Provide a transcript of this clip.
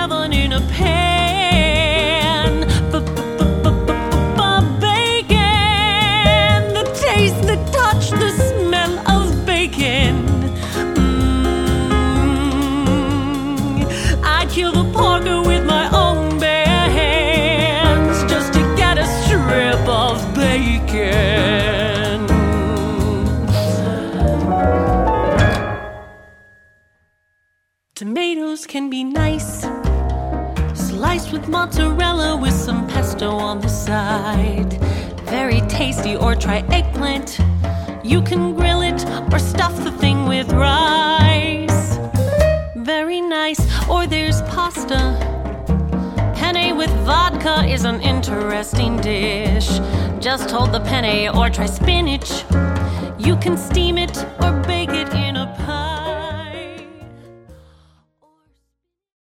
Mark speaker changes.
Speaker 1: oven in a pan. Bacon, the taste, the touch, the smell of bacon. I'd kill the porker with my own bare hands just to get a strip of bacon. Tomatoes can be nice, sliced with mozzarella with some pesto on the side. Very tasty. Or try eggplant. You can grill it or stuff the thing with rice. Very nice. Or there's pasta. Penne with vodka is an interesting dish. Just hold the penne or try spinach. You can steam it or